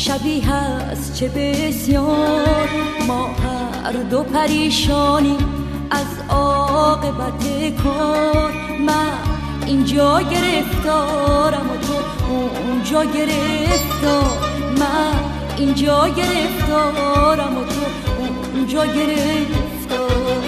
شبیه است چه بسیار، ما هر دو پریشانیم از عاقبت کار. من اینجا گرفتارم و تو اونجا گرفتار، من اینجا گرفتارم و تو اونجا گرفتار.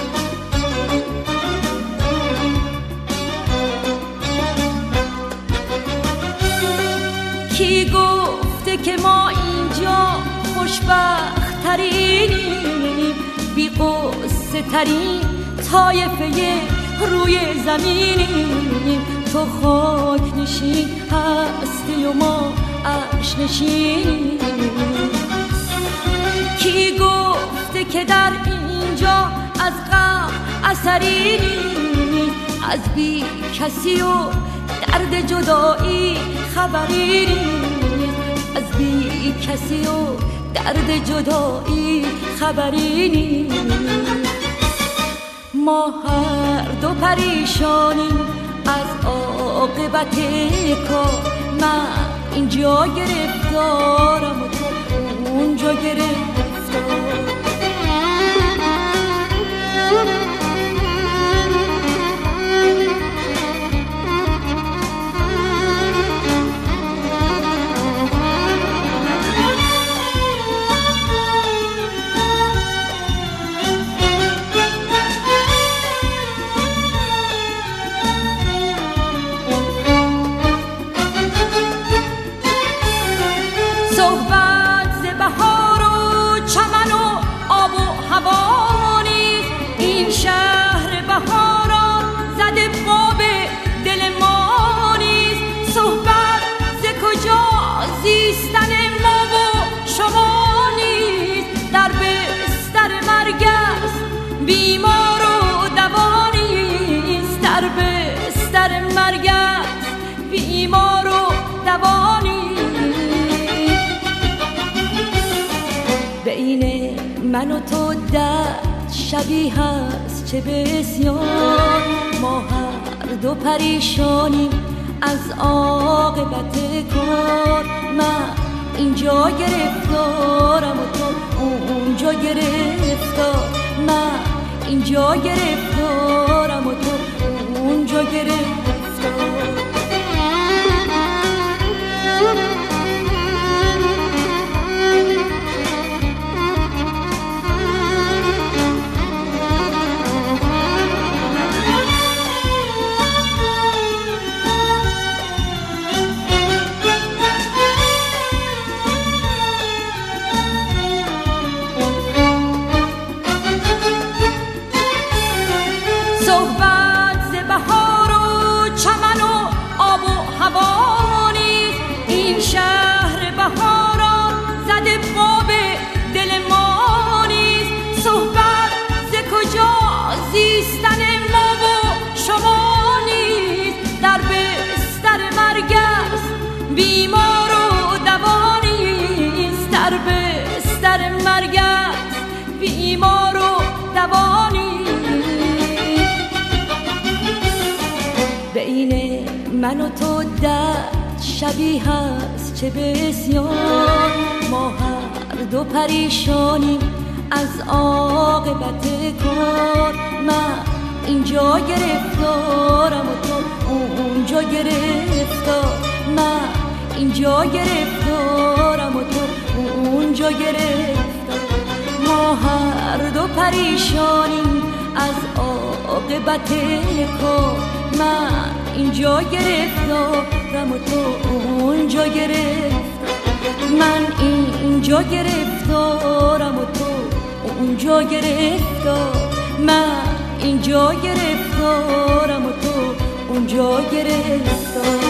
کی گفته که ما اینجا خوشبخت ترینیم، بی قصه ترین طایفه روی زمینیم. تو خاک نشین هستی و ما عرش نشینیم. کی گفته که در اینجا از غم اثری نیست، از بی کسی و درد جدایی خبری نیست، از بی کسی و درد جدایی خبری نیست. ما هر دو پریشانیم از عاقبت کار. من اینجا گرفتارم و تو اونجا گرفتار. صحبت ز بهار و چمن و آب و هوا نیست، این شهر بهاران زده باب دل ما نیست. صحبت ز کجا زیستن ما و شما نیست، در بستر مرگ است بیمار و دوا نیست، در بستر مرگ است بیمار و دوا نیست. بین من و تو درد شبیه است چه بسیار، ما هر دو پریشانیم از عاقبت کار. من اینجا گرفتارم و تو اونجا گرفتار، من اینجا گرفتارم و تو اونجا گرفتار. صحبت ز بهار و چمن و آب و هوا نیست، این شهر بهاران زده باب دل ما نیست. صحبت ز کجا زیستن ما و شما نیست، در بستر مرگ است بیمار و دوا نیست، در بستر مرگ است بیمار و دوا نیست. بین من و تو درد شبیه است چه بسیار، ما هر دو پریشانیم از عاقبت کار. من اینجا گرفتارم و تو اونجا گرفتار، من اینجا گرفتارم و تو اونجا گرفتار. ما هر دو پریشانیم از عاقبت کار. من اینجا گرفتارم و تو اونجا گرفتار، من اینجا گرفتارم و تو اونجا گرفتار، من اینجا گرفتارم و تو اونجا گرفتار.